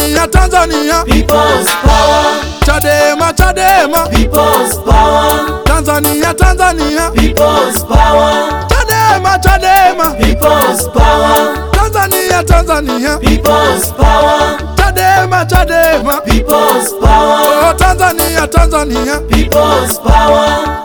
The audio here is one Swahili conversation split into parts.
Tanzania, Tanzania, People's power. Chadema, Chadema, People's power. Tanzania, Tanzania, People's power. Chadema, Chadema, People's power. Tanzania, Tanzania, People's power. Chadema, Chadema, People's power. oh Tanzania, Tanzania, People's power.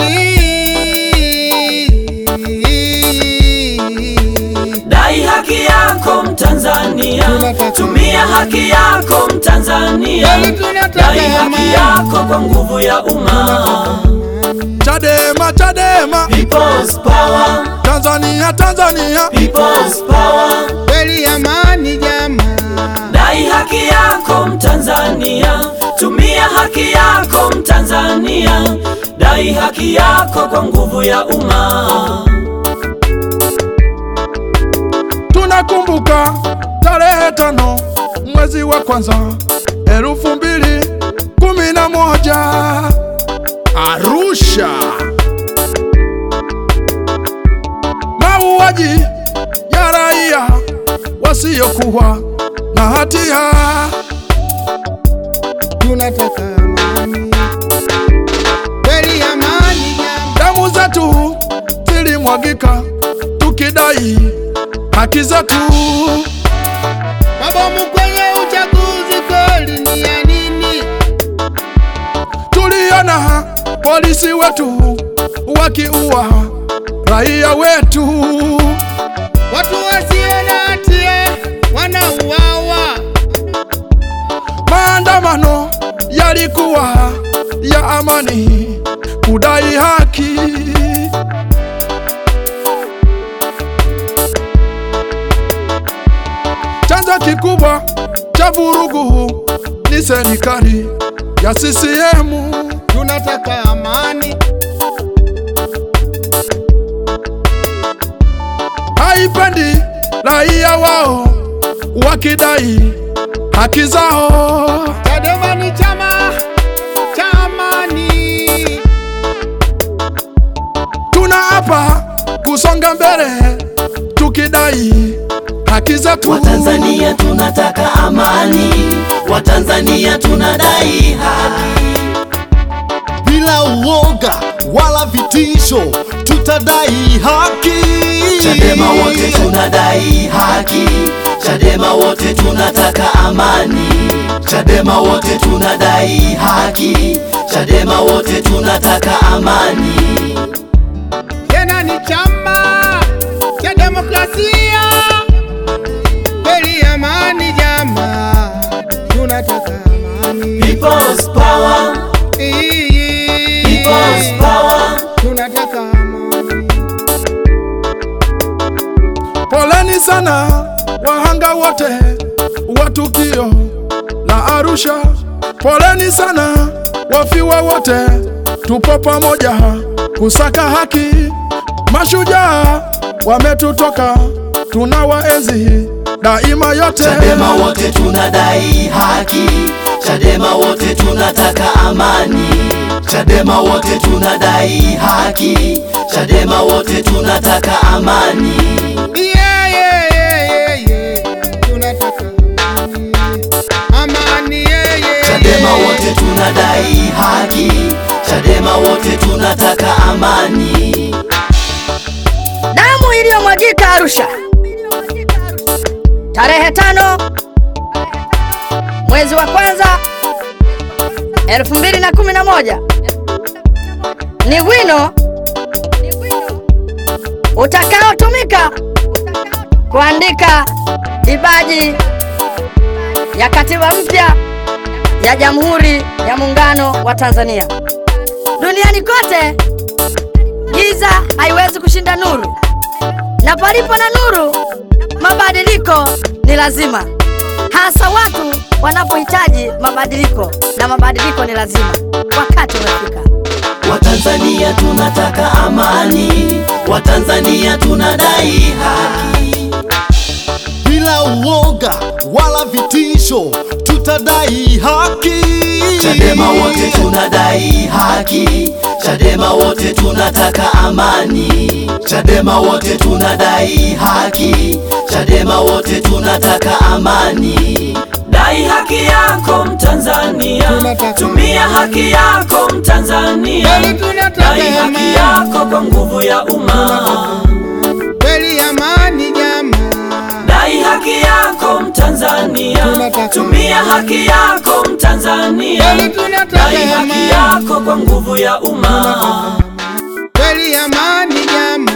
Dai haki yako Mtanzania, tumia haki yako Mtanzania, dai haki yako kwa nguvu ya umma. Chadema, Chadema, People's power. Tanzania, Tanzania, People's power. Kweli amani jamaa. Dai haki yako Mtanzania, tumia haki yako Mtanzania, dai haki yako kwa nguvu ya umma. Tunakumbuka tarehe 5 mwezi wa kwanza 2011 Arusha, mauaji ya raia wasiokuwa na hatia. Tunataka amani. Kweli amani jamaa. Damu zetu zilimwagika tukidai haki zetu. Mabomu kwenye uchaguzi kweli ni ya nini? Tuliona polisi wetu wakiua raia wetu. Watu wasio na hatia wanauawa. Maandamano yalikuwa ya amani kudai haki. Chanzo kikubwa cha vurugu ni serikali ya CCM. Tunataka amani. Haipendi raia wao wakidai haki zao. Chadema ni chama cha amani. Tunaapa kusonga mbele tukidai haki zetu. Watanzania tunataka amani, Watanzania tunadai haki. Bila uoga wala vitisho tutadai haki. Chadema wote tunadai haki, Chadema wote tunataka amani, Chadema wote tunadai haki, Chadema wote tunataka amani. Tena ni chama cha demokrasia. Kweli amani jamaa. Tunataka amani. People's power. People's power. Tunataka amani. Poleni sana wahanga wote wa tukio la Arusha. Poleni sana wafiwa wote, tupo pamoja kusaka haki. Mashujaa wametutoka, tunawaenzi daima yote. Chadema wote tunadai haki, Chadema wote tunataka amani, Chadema wote tunadai haki, Chadema wote tunataka amani. Tunataka amani. Amani Chadema wote tunadai haki, Chadema wote tunataka amani. Damu iliyomwagika Arusha tarehe 5 mwezi wa kwanza 2011 ni wino utakaotumika kuandika dibaji ya katiba mpya ya Jamhuri ya Muungano wa Tanzania. Duniani kote giza haiwezi kushinda nuru, na palipo na nuru mabadiliko ni lazima, hasa watu wanapohitaji mabadiliko, na mabadiliko ni lazima. Wakati umefika. Watanzania tunataka amani, Watanzania tunadai haki. Bila uoga wala vitisho tutadai haki. Chadema wote tunadai haki, Chadema wote tunataka amani, Chadema wote tunadai haki, Chadema wote tunataka amani. Dai dai haki yako Mtanzania, Tunataka. tumia haki yako Mtanzania, Kweli tunataka dai haki amani. yako kwa nguvu ya umma. Kweli amani jamaa, Dai haki yako Mtanzania, Tunataka. tumia haki yako Mtanzania, Kweli tunataka dai haki amani. yako kwa nguvu ya umma. kweli amani jamaa,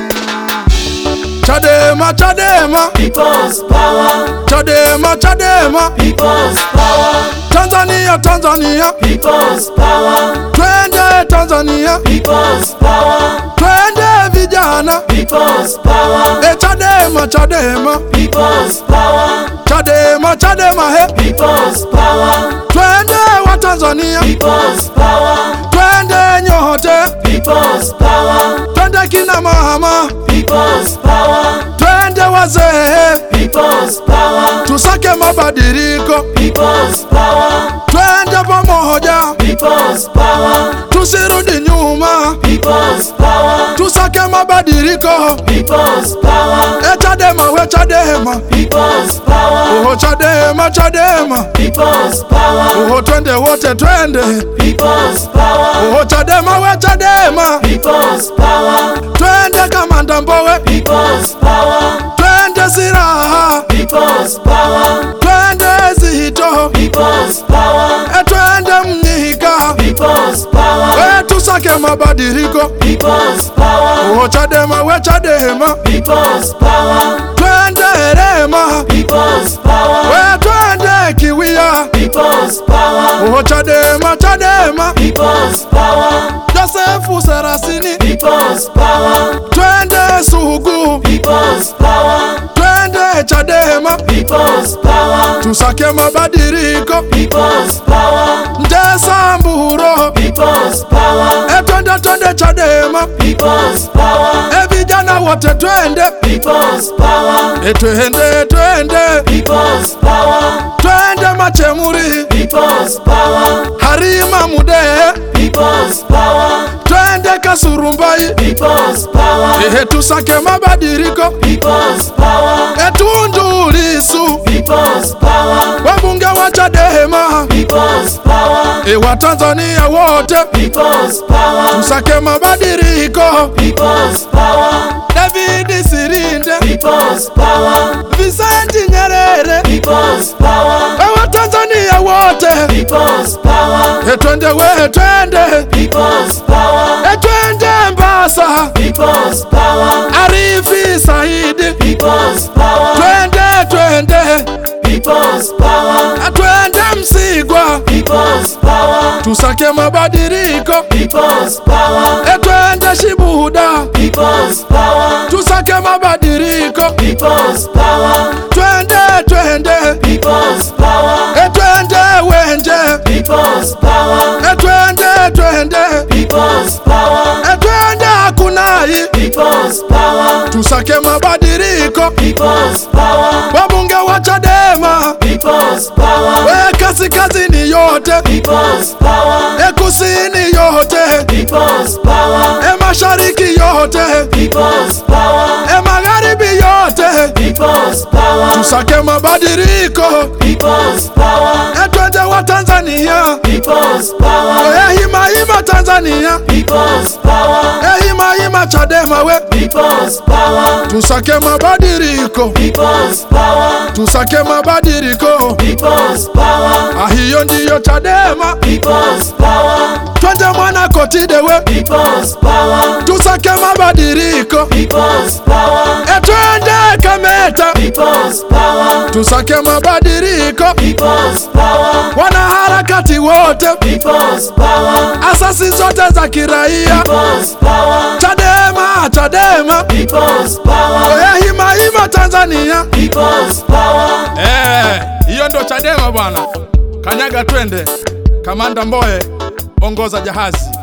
Chadema, Chadema, People's power, Chadema, Chadema, people's power, Tanzania, Tanzania, people's power, twende Tanzania, people's power, twende vijana. people's power, Chadema, Chadema, people's power, Chadema, Chadema, he, people's power, twende wa Tanzania, people's power, twende nyote, people's power, twende kina mama, people's power, twende wazee, people's power, tusake mabadiliko, people's power, twende pamoja, people's power, tusirudi nyuma, people's power, tusake mabadiliko. people's power, Chadema, we Chadema, people's power, oh Chadema, Chadema, people's power, oh twende wote twende, people's power, oh Chadema, we Chadema, people's power, twende Kamanda Mbowe, people's power, twende Siraha, people's power, twende Zito, people's power, twende Mnyika, people's power, tusake mabadiliko. people's power, Oh Chadema, we Chadema, people's power, twende Rema, people's power, twende Kiwia. people's power, Oh Chadema, Chadema, people's power, Josefu Serasini, people's power, twende Sugu, people's power, twende Chadema, people's power, tusake mabadiliko. people's power, Ndesa Mburo, people's power, twende twende Chadema, people's power, vijana wote twende, people's power, twende twende people's power, twende Machemuri, people's power, Harima Mude, people's power, twende Kasurumbai, people's power, tusake mabadiliko. people's power, Tundu Lissu, people's power, wabunge wa Chadema, people's power, wa Tanzania wote, people's power, tusake mabadiliko. people's power, David Sirinde, people's power, Vicente Nyerere, people's power, wa Tanzania wote, people's power, twende we twende, people's power, twende Mbasa, people's power, Arifi Saidi, people's power, twende twende, people's power, twende Msigwa, people's power, tusake mabadiliko. people's power, Twende Shibuda, people's power, tusake mabadiliko. people's power, Twende twende, people's power, twende Wenje, people's power, twende twende, people's power, twende Akunai, people's power, tusake mabadiliko. people's power, Wabunge wa Chadema, people's power, kaskazini yote, people's power, kusini yote, people's power, mashariki yote, people's power, magharibi yote, people's power, tusake mabadiliko. people's power, Twende wa Tanzania, people's power, hima hima Tanzania, people's power, hima hima Chadema we, people's power, tusake mabadiliko, people's power, tusake mabadiliko. people's power, Hiyo ndiyo Chadema, people's power, twende mwana Kotide we, people's power, tusake mabadiliko. people's power, Twende Kameta, people's power, tusake mabadiliko. people's power, Wanaharakati wote, people's power, asasi zote za kiraia, people's power, Chadema, Chadema, people's power, hima hima Tanzania. people's power, Hiyo ndo Chadema bwana. Kanyaga twende. Kamanda Mbowe, ongoza jahazi.